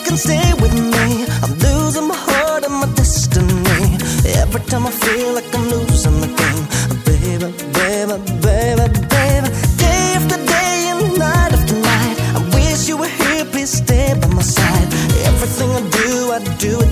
can stay with me. I'm losing my heart and my destiny. Every time I feel like I'm losing the game. Baby, baby, baby, baby. Day after day and night after night, I wish you were here, please stay by my side. Everything I do it